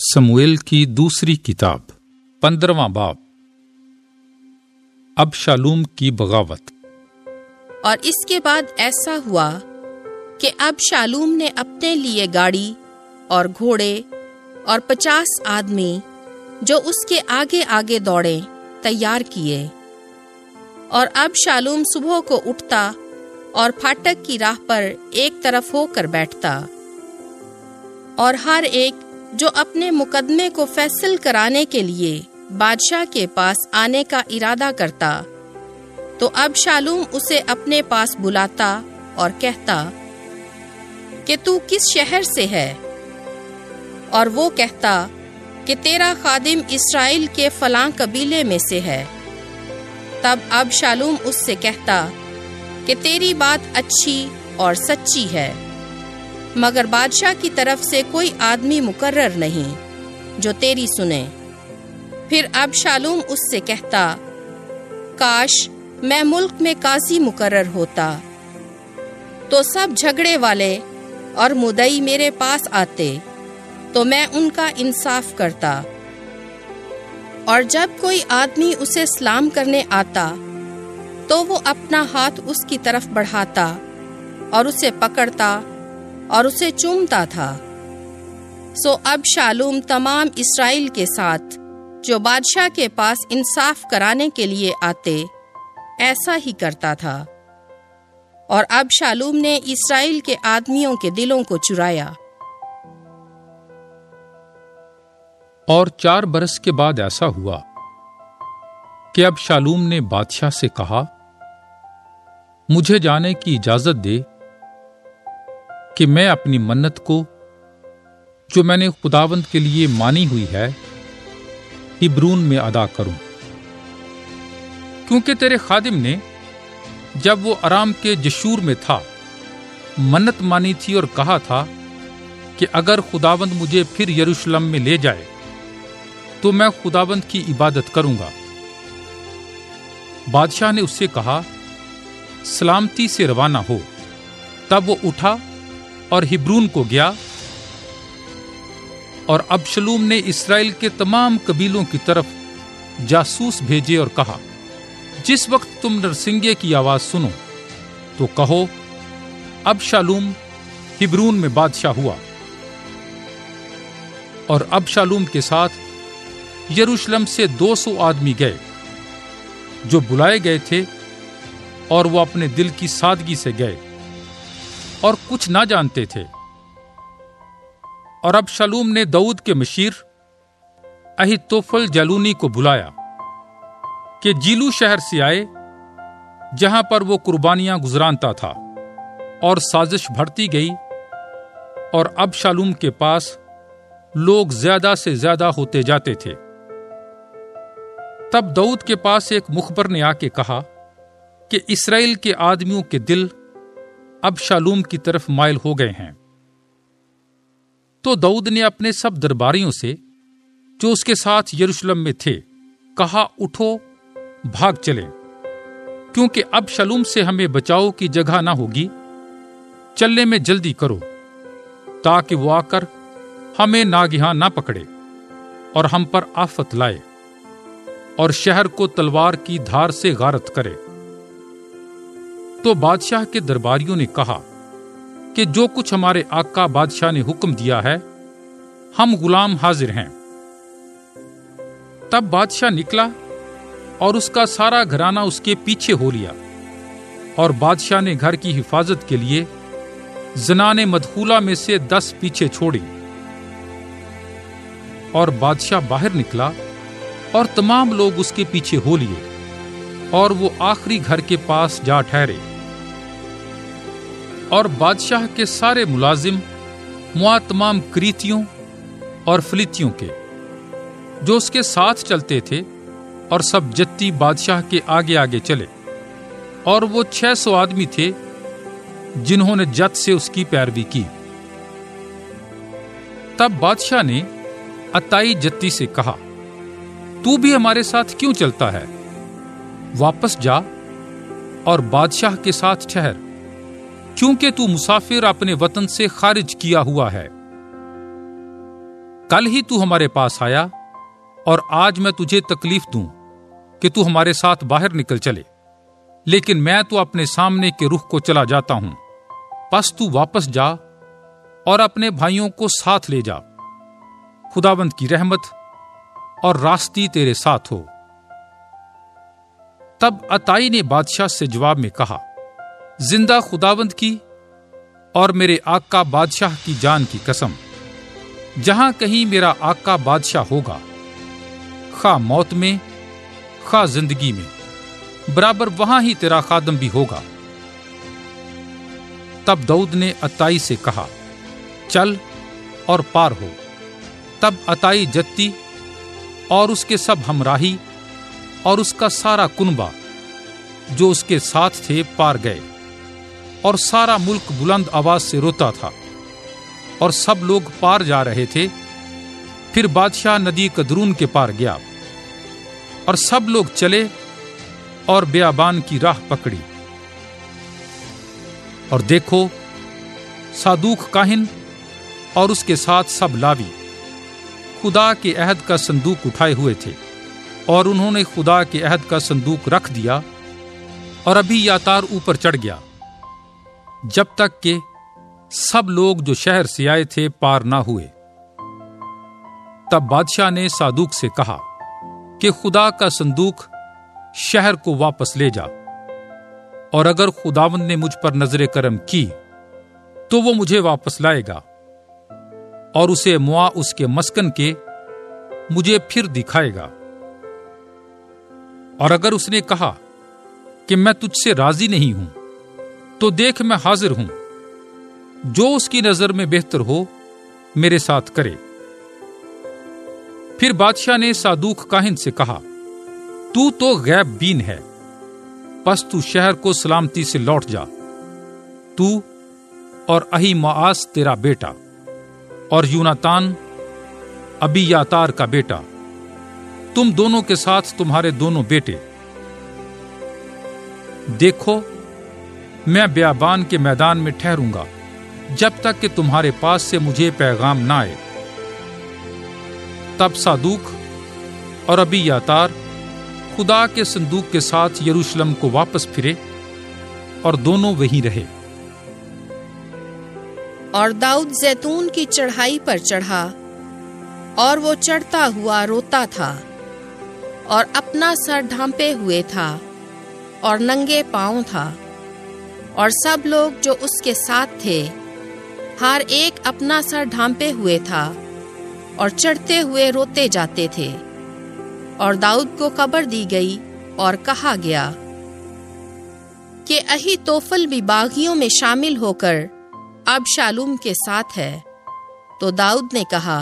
समूएल की दूसरी किताब 15वां बाब। अबशालोम की बगावत। और इसके बाद ऐसा हुआ कि अबशालोम ने अपने लिए गाड़ी और घोड़े और 50 आदमी जो उसके आगे आगे दौड़े तैयार किए। और अबशालोम सुबह को उठता और फाटक की राह पर एक तरफ होकर बैठता, और हर एक जो अपने मुकदमे को फैसल कराने के लिए बादशाह के पास आने का इरादा करता, तो अबशालोम उसे अपने पास बुलाता और कहता कि तू किस शहर से है? और वो कहता कि तेरा खादिम इस्राएल के फलां कबीले में से है। तब अबशालोम उससे कहता कि तेरी बात अच्छी और सच्ची है, मगर बादशाह की तरफ से कोई आदमी मुकर्रर नहीं जो तेरी सुने। फिर अबशालोम उससे कहता, काश मैं मुल्क में काजी मुकर्रर होता, तो सब झगड़े वाले और मुद्दई मेरे पास आते, तो मैं उनका इंसाफ करता। और जब कोई आदमी उसे सलाम करने आता, तो वो अपना हाथ उसकी तरफ बढ़ाता और उसे पकड़ता और उसे चूमता था। सो अबशालोम तमाम इस्राएल के साथ जो बादशाह के पास इंसाफ कराने के लिए आते, ऐसा ही करता था। और अबशालोम ने इस्राएल के आदमियों के दिलों को चुराया। और 4 बरस के बाद ऐसा हुआ कि अबशालोम ने बादशाह से कहा, मुझे जाने की इजाजत दे कि मैं अपनी मन्नत को जो मैंने खुदावंद के लिए मानी हुई है हिब्रून में अदा करूं। क्योंकि तेरे खादिम ने जब वो अराम के जशूर में था मन्नत मानी थी और कहा था कि अगर खुदावंद मुझे फिर यरूशलेम में ले जाए तो मैं खुदावंद की इबादत करूंगा। बादशाह ने उससे कहा, सलामती से रवाना हो। तब वो उठा और हिब्रून को गया। और अबशालोम ने इस्राएल के तमाम कबीलों की तरफ जासूस भेजे और कहा, जिस वक्त तुम नरसिंगे की आवाज सुनो तो कहो, अबशालोम हिब्रून में बादशाह हुआ। और अबशालोम के साथ यरूशलेम से 200 आदमी गए जो बुलाए गए थे, और वो अपने दिल की सादगी से गए और कुछ ना जानते थे। और अबशालोम ने दाऊद के मशीर अहीतोफल जलूनी को बुलाया कि जीलू शहर से आए, जहां पर वो कुर्बानियां गुजरानता था। और साजिश बढ़ती गई, और अबशालोम के पास लोग ज्यादा से ज्यादा होते जाते थे। तब दाऊद के पास एक मुखबर ने आके कहा कि इस्राएल के आदमियों के दिल अबशालोम की तरफ माइल हो गए हैं। तो दाऊद ने अपने सब दरबारियों से जो उसके साथ यरूशलेम में थे कहा, उठो भाग चलें, क्योंकि अबशालोम से हमें बचाव की जगह ना होगी। चलने में जल्दी करो, ताकि वो आकर हमें नागिहां ना पकड़े और हम पर आफत लाए और शहर को तलवार की धार से गारत करे। तो बादशाह के दरबारियों ने कहा कि जो कुछ हमारे आका बादशाह ने हुक्म दिया है, हम गुलाम हाजिर हैं। तब बादशाह निकला और उसका सारा घराना उसके पीछे हो लिया। और बादशाह ने घर की हिफाजत के लिए जनाने मदखूला में से 10 पीछे छोड़ी। और बादशाह बाहर निकला और तमाम लोग उसके पीछे हो लिए, और वो आखिरी घर के पास जा ठहरे। और बादशाह के सारे मुलाजिम मुआ तमाम क्रीतियों और फलितियों के जो उसके साथ चलते थे, और सब जत्ती बादशाह के आगे आगे चले। और वो 600 आदमी थे जिन्होंने जत से उसकी पैरवी की। तब बादशाह ने अताई जत्ती से कहा, तू भी हमारे साथ क्यों चलता है? वापस जा और बादशाह के साथ ठहर, क्योंकि तू मुसाफिर अपने वतन से खारिज किया हुआ है। کل ہی تو ہمارے پاس آیا اور آج میں تجھے تکلیف دوں کہ تو ہمارے ساتھ باہر نکل چلے، لیکن میں تو اپنے سامنے کے رخ کو چلا جاتا ہوں، پس تو واپس جا اور اپنے بھائیوں کو ساتھ لے جا۔ خداوند کی رحمت اور راستی تیرے ساتھ ہو۔ تب عطائی نے بادشاہ سے جواب میں کہا، زندہ خداوند کی اور میرے آقا بادشاہ کی جان کی قسم، جہاں کہیں میرا آقا بادشاہ ہوگا، خواہ موت میں خواہ زندگی میں، برابر وہاں ہی تیرا خادم بھی ہوگا۔ تب داؤد نے عطائی سے کہا، چل اور پار ہو۔ تب عطائی جتی اور اس کے سب ہمراہی اور اس کا سارا کنبہ جو اس کے ساتھ تھے پار گئے، اور سارا ملک بلند آواز سے روتا تھا، اور سب لوگ پار جا رہے تھے۔ پھر بادشاہ ندی قدرون کے پار گیا، اور سب لوگ چلے اور بیابان کی راہ پکڑی۔ اور دیکھو، صادوق کاہن اور اس کے ساتھ سب لاوی خدا کے عہد کا صندوق اٹھائے ہوئے تھے، اور انہوں نے خدا کے عہد کا صندوق رکھ دیا، اور ابھی یاتار اوپر چڑھ گیا جب تک کہ سب لوگ جو شہر سے آئے تھے پار نہ ہوئے۔ تب بادشاہ نے صادوق سے کہا کہ خدا کا صندوق شہر کو واپس لے جا، اور اگر خداوند نے مجھ پر نظر کرم کی تو وہ مجھے واپس لائے گا، اور اسے موا اس کے مسکن کے مجھے پھر دکھائے گا۔ اور اگر اس نے کہا کہ میں تجھ سے راضی نہیں ہوں، تو دیکھ میں حاضر ہوں، جو اس کی نظر میں بہتر ہو میرے ساتھ کرے۔ پھر بادشاہ نے صادوق کاہن سے کہا، تو غیب بین ہے، پس تو شہر کو سلامتی سے لوٹ جا، تو اور اہیماس تیرا بیٹا، اور یوناتان ابی یاتار کا بیٹا، تم دونوں کے ساتھ تمہارے دونوں بیٹے۔ دیکھو، میں بیابان کے میدان میں ٹھہروں گا جب تک کہ تمہارے پاس سے مجھے پیغام نہ آئے۔ تب صادوق اور ابی یاتار خدا کے صندوق کے ساتھ یروشلم کو واپس پھرے، اور دونوں وہیں رہے۔ اور داؤد زیتون کی چڑھائی پر چڑھا، اور وہ چڑھتا ہوا روتا تھا، اور اپنا سر ڈھانپے ہوئے تھا، اور ننگے پاؤں تھا، اور سب لوگ جو اس کے ساتھ تھے ہر ایک اپنا سر ڈھانپے ہوئے تھا، اور چڑھتے ہوئے روتے جاتے تھے۔ اور داؤد کو خبر دی گئی اور کہا گیا کہ اہیتوفل بھی باغیوں میں شامل ہو کر ابشالوم کے ساتھ ہے۔ تو داؤد نے کہا،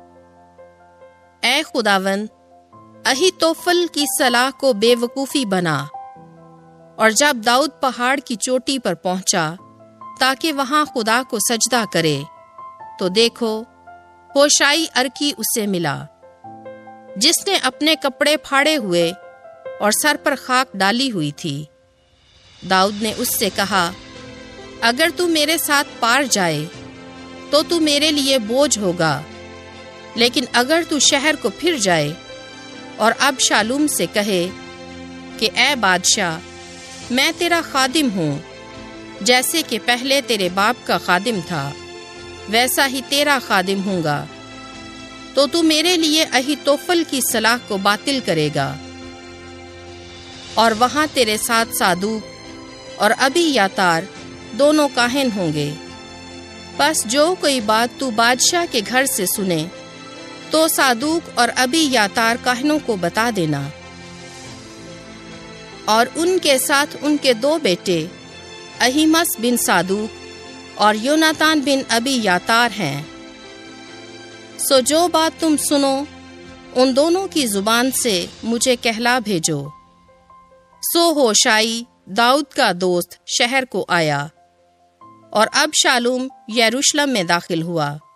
اے خداوند، اہیتوفل کی صلاح کو بے وقوفی بنا۔ اور جب داؤد پہاڑ کی چوٹی پر پہنچا تاکہ وہاں خدا کو سجدہ کرے، تو دیکھو، ہوشائی ارکی اسے ملا، جس نے اپنے کپڑے پھاڑے ہوئے اور سر پر خاک ڈالی ہوئی تھی۔ داؤد نے اس سے کہا، اگر تو میرے ساتھ پار جائے تو تو میرے لیے بوجھ ہوگا، لیکن اگر تو شہر کو پھر جائے اور ابشالوم سے کہے کہ اے بادشاہ، میں تیرا خادم ہوں، جیسے کہ پہلے تیرے باپ کا خادم تھا ویسا ہی تیرا خادم ہوں گا، تو تو میرے لیے اہیتوفل کی صلاح کو باطل کرے گا، اور وہاں تیرے ساتھ صادوق اور ابی یاتار دونوں کاہن ہوں گے۔ پس جو کوئی بات تو بادشاہ کے گھر سے سنے تو صادوق اور ابی یاتار کاہنوں کو بتا دینا، اور ان کے ساتھ ان کے 2 بیٹے اہیمس بن صادوق اور یوناتان بن ابی یاتار ہیں۔ سو جو بات تم سنو ان دونوں کی زبان سے مجھے کہلا بھیجو۔ سو ہوشائی داؤد کا دوست شہر کو آیا، اور ابشالوم یروشلم میں داخل ہوا۔